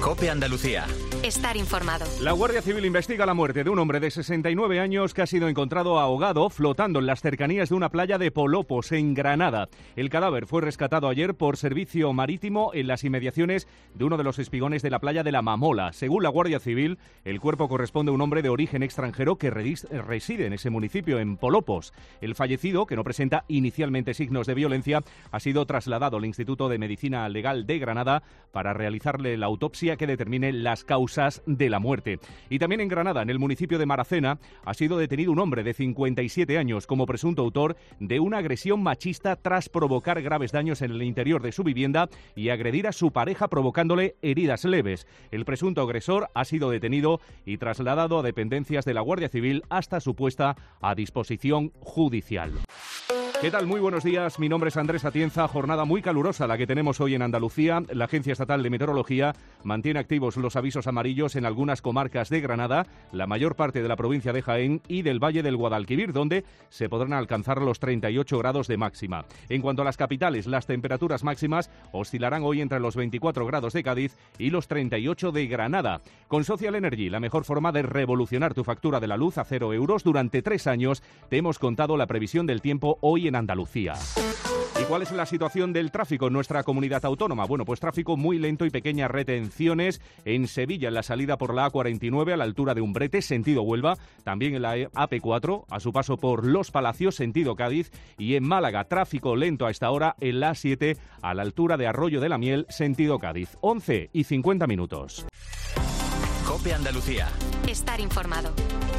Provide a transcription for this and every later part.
COPE Andalucía. Estar informado. La Guardia Civil investiga la muerte de un hombre de 69 años que ha sido encontrado ahogado flotando en las cercanías de una playa de Polopos, en Granada. El cadáver fue rescatado ayer por servicio marítimo en las inmediaciones de uno de los espigones de la playa de La Mamola. Según la Guardia Civil, el cuerpo corresponde a un hombre de origen extranjero que reside en ese municipio, en Polopos. El fallecido, que no presenta inicialmente signos de violencia, ha sido trasladado al Instituto de Medicina Legal de Granada para realizarle la autopsia que determine las causas de la muerte. Y también en Granada, en el municipio de Maracena, ha sido detenido un hombre de 57 años como presunto autor de una agresión machista tras provocar graves daños en el interior de su vivienda y agredir a su pareja provocándole heridas leves. El presunto agresor ha sido detenido y trasladado a dependencias de la Guardia Civil hasta su puesta a disposición judicial. ¿Qué tal? Muy buenos días. Mi nombre es Andrés Atienza. Jornada muy calurosa la que tenemos hoy en Andalucía. La Agencia Estatal de Meteorología mantiene activos los avisos amarillos en algunas comarcas de Granada, la mayor parte de la provincia de Jaén y del Valle del Guadalquivir, donde se podrán alcanzar los 38 grados de máxima. En cuanto a las capitales, las temperaturas máximas oscilarán hoy entre los 24 grados de Cádiz y los 38 de Granada. Con Social Energy, la mejor forma de revolucionar tu factura de la luz a 0 euros durante 3 años, te hemos contado la previsión del tiempo hoy en Andalucía. ¿Y cuál es la situación del tráfico en nuestra comunidad autónoma? Bueno, pues tráfico muy lento y pequeñas retenciones en Sevilla, en la salida por la A49 a la altura de Umbrete, sentido Huelva, también en la AP4 a su paso por Los Palacios, sentido Cádiz, y en Málaga, tráfico lento a esta hora en la A7 a la altura de Arroyo de la Miel, sentido Cádiz. 11:50. COPE Andalucía. Estar informado.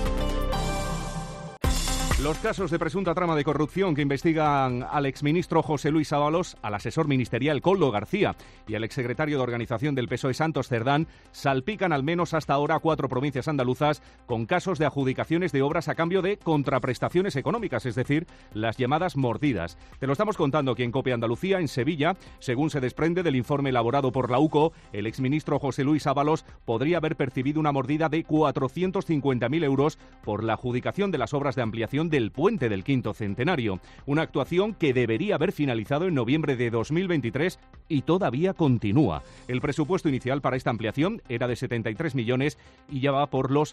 Los casos de presunta trama de corrupción que investigan al exministro José Luis Ábalos, al asesor ministerial Koldo García y al exsecretario de Organización del PSOE Santos Cerdán salpican al menos hasta ahora 4 provincias andaluzas con casos de adjudicaciones de obras a cambio de contraprestaciones económicas, es decir, las llamadas mordidas. Te lo estamos contando aquí en COPE Andalucía, en Sevilla. Según se desprende del informe elaborado por la UCO, el exministro José Luis Ábalos podría haber percibido una mordida de 450.000 euros por la adjudicación de las obras de ampliación del puente del Quinto Centenario, una actuación que debería haber finalizado en noviembre de 2023 y todavía continúa. El presupuesto inicial para esta ampliación era de 73 millones y ya va por los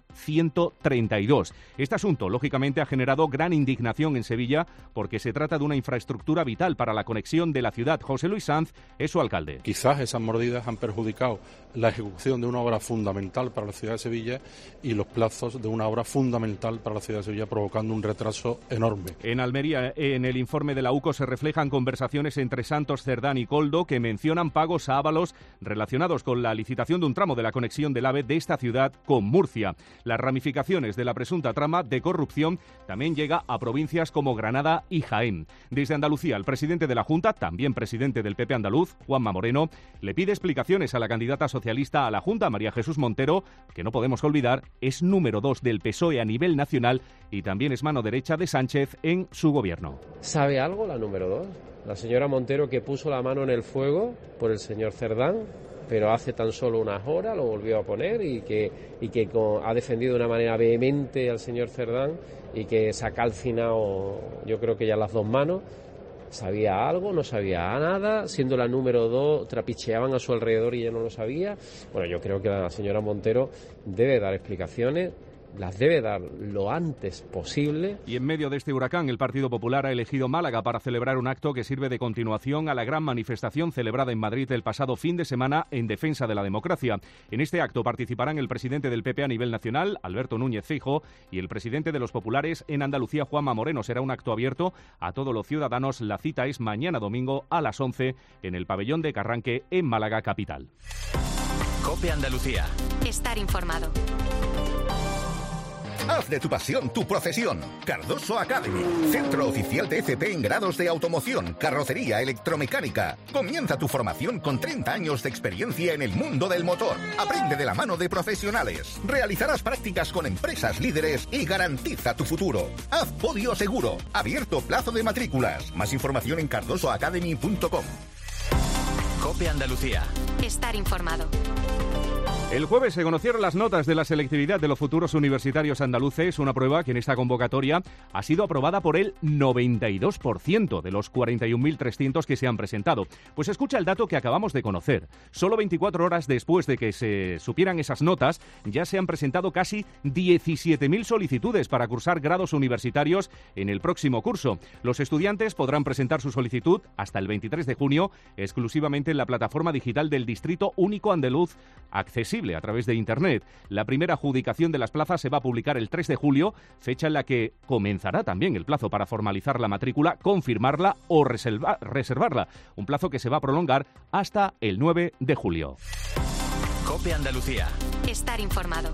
132. Este asunto, lógicamente, ha generado gran indignación en Sevilla porque se trata de una infraestructura vital para la conexión de la ciudad. José Luis Sanz es su alcalde. Quizás esas mordidas han perjudicado la ejecución de una obra fundamental para la ciudad de Sevilla y los plazos de una obra fundamental para la ciudad de Sevilla, provocando un retraso enorme. En Almería, en el informe de la UCO se reflejan conversaciones entre Santos Cerdán y Koldo que mencionan pagos a Ábalos relacionados con la licitación de un tramo de la conexión del AVE de esta ciudad con Murcia. Las ramificaciones de la presunta trama de corrupción también llega a provincias como Granada y Jaén. Desde Andalucía, el presidente de la Junta, también presidente del PP andaluz, Juanma Moreno, le pide explicaciones a la candidata socialista a la Junta, María Jesús Montero, que no podemos olvidar es número 2 del PSOE a nivel nacional y también es mano derecha de Sánchez en su gobierno. ¿Sabe algo la número 2? La señora Montero, que puso la mano en el fuego por el señor Cerdán, pero hace tan solo unas horas lo volvió a poner y que ha defendido de una manera vehemente al señor Cerdán y que se ha calcinado, yo creo que ya las 2 manos. ¿Sabía algo? ¿No sabía nada? Siendo la número 2, trapicheaban a su alrededor y ella no lo sabía. Bueno, yo creo que la señora Montero debe dar explicaciones, las debe dar lo antes posible. Y en medio de este huracán, el Partido Popular ha elegido Málaga para celebrar un acto que sirve de continuación a la gran manifestación celebrada en Madrid el pasado fin de semana en defensa de la democracia. En este acto participarán el presidente del PP a nivel nacional, Alberto Núñez Feijóo, y el presidente de los populares en Andalucía, Juanma Moreno. Será un acto abierto a todos los ciudadanos. La cita es mañana domingo a las 11 en el pabellón de Carranque en Málaga capital. COPE Andalucía. Estar informado. Haz de tu pasión tu profesión. Cardoso Academy, centro oficial de FP en grados de automoción, carrocería, electromecánica. Comienza tu formación con 30 años de experiencia en el mundo del motor. Aprende de la mano de profesionales. Realizarás prácticas con empresas líderes y garantiza tu futuro. Haz podio seguro. Abierto plazo de matrículas. Más información en cardosoacademy.com. COPE Andalucía. Estar informado. El jueves se conocieron las notas de la selectividad de los futuros universitarios andaluces, una prueba que en esta convocatoria ha sido aprobada por el 92% de los 41.300 que se han presentado. Pues escucha el dato que acabamos de conocer. Solo 24 horas después de que se supieran esas notas, ya se han presentado casi 17.000 solicitudes para cursar grados universitarios en el próximo curso. Los estudiantes podrán presentar su solicitud hasta el 23 de junio, exclusivamente en la plataforma digital del Distrito Único Andaluz, accesible a través de Internet. La primera adjudicación de las plazas se va a publicar el 3 de julio, fecha en la que comenzará también el plazo para formalizar la matrícula, confirmarla o reservarla, un plazo que se va a prolongar hasta el 9 de julio. COPE Andalucía. Estar informado.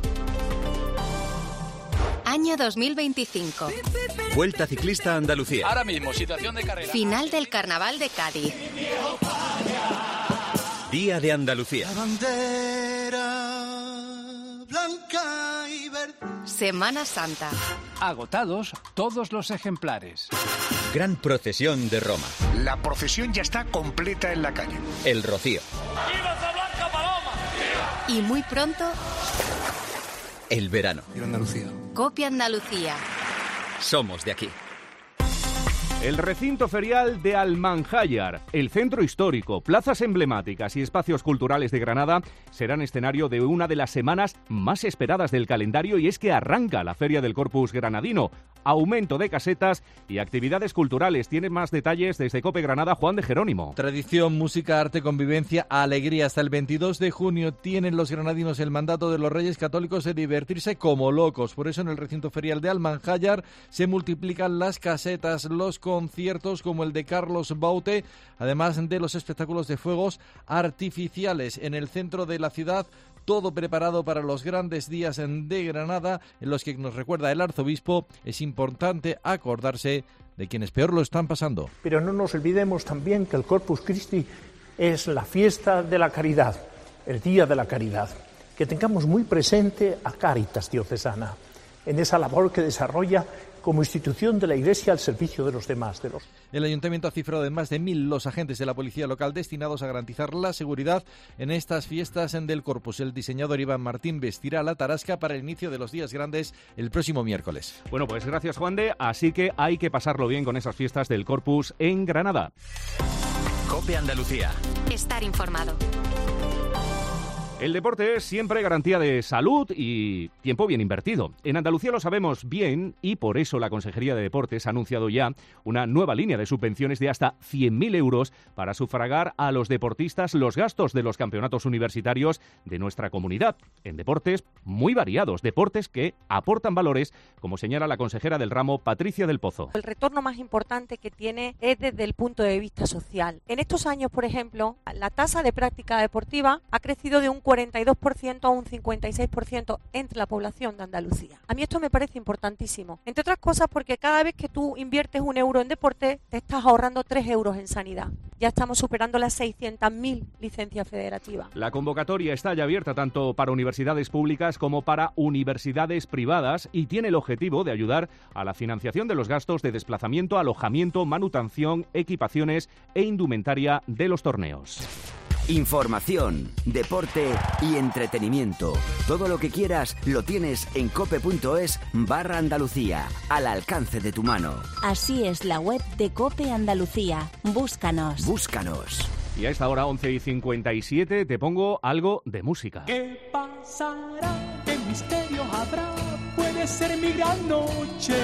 Año 2025. Vuelta Ciclista a Andalucía. Ahora mismo, situación de carrera. Final del Carnaval de Cádiz. Día de Andalucía. La bandera blanca y verde. Semana Santa. Agotados todos los ejemplares. Gran procesión de Roma. La procesión ya está completa en la calle. El Rocío. ¡Viva esa blanca paloma! Y muy pronto, El verano. Viva Andalucía. COPE Andalucía. Somos de aquí. El recinto ferial de Almanjayar, el centro histórico, plazas emblemáticas y espacios culturales de Granada serán escenario de una de las semanas más esperadas del calendario, y es que arranca la Feria del Corpus Granadino. Aumento de casetas y actividades culturales. Tiene más detalles desde COPE Granada, Juan de Jerónimo. Tradición, música, arte, convivencia, alegría. Hasta el 22 de junio tienen los granadinos el mandato de los Reyes Católicos de divertirse como locos. Por eso en el recinto ferial de Almanjayar se multiplican las casetas, los conciertos como el de Carlos Baute, además de los espectáculos de fuegos artificiales en el centro de la ciudad. Todo preparado para los grandes días de Granada, en los que nos recuerda el arzobispo, es importante acordarse de quienes peor lo están pasando. Pero no nos olvidemos también que el Corpus Christi es la fiesta de la caridad, el día de la caridad. Que tengamos muy presente a Cáritas Diocesana, en esa labor que desarrolla como institución de la Iglesia al servicio de los demás. El Ayuntamiento ha cifrado en más de 1.000 los agentes de la Policía Local destinados a garantizar la seguridad en estas fiestas del Corpus. El diseñador Iván Martín vestirá la tarasca para el inicio de los días grandes el próximo miércoles. Bueno, pues gracias, Juan de. Así que hay que pasarlo bien con esas fiestas del Corpus en Granada. COPE Andalucía. Estar informado. El deporte es siempre garantía de salud y tiempo bien invertido. En Andalucía lo sabemos bien y por eso la Consejería de Deportes ha anunciado ya una nueva línea de subvenciones de hasta 100.000 euros para sufragar a los deportistas los gastos de los campeonatos universitarios de nuestra comunidad. En deportes muy variados, deportes que aportan valores, como señala la consejera del ramo, Patricia del Pozo. El retorno más importante que tiene es desde el punto de vista social. En estos años, por ejemplo, la tasa de práctica deportiva ha crecido de un 42% a un 56% entre la población de Andalucía. A mí esto me parece importantísimo, entre otras cosas porque cada vez que tú inviertes un euro en deporte, te estás ahorrando 3 euros en sanidad. Ya estamos superando las 600.000 licencias federativas. La convocatoria está ya abierta tanto para universidades públicas como para universidades privadas y tiene el objetivo de ayudar a la financiación de los gastos de desplazamiento, alojamiento, manutención, equipaciones e indumentaria de los torneos. Información, deporte y entretenimiento. Todo lo que quieras lo tienes en cope.es/Andalucía, al alcance de tu mano. Así es la web de COPE Andalucía. Búscanos. Búscanos. Y a esta hora, 11:57, te pongo algo de música. ¿Qué pasará? ¿Qué misterio habrá? Puede ser mi gran noche.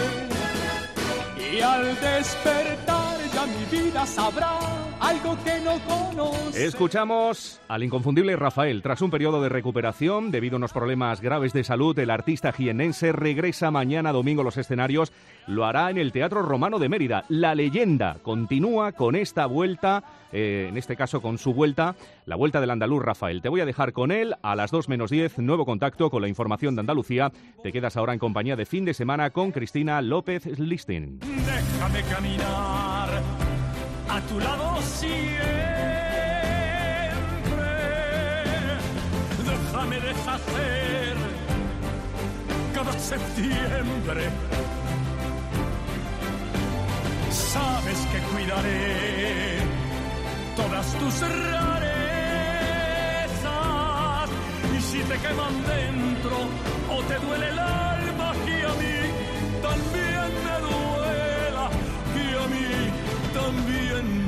Y al despertar ya mi vida sabrá algo que no conoce. Escuchamos al inconfundible Rafael. Tras un periodo de recuperación debido a unos problemas graves de salud, el artista jiennense regresa mañana domingo a los escenarios. Lo hará en el Teatro Romano de Mérida. La leyenda continúa con esta vuelta, en este caso con su vuelta, la vuelta del andaluz Rafael. Te voy a dejar con él a las 2:10, nuevo contacto con la información de Andalucía. Te quedas ahora en compañía de Fin de Semana con Cristina López Listin. Déjame caminar a tu lado siempre. Déjame deshacer cada septiembre. Sabes que cuidaré todas tus rarezas. Y si te queman dentro o te duele el alma, que a mí también me duela, que a mí también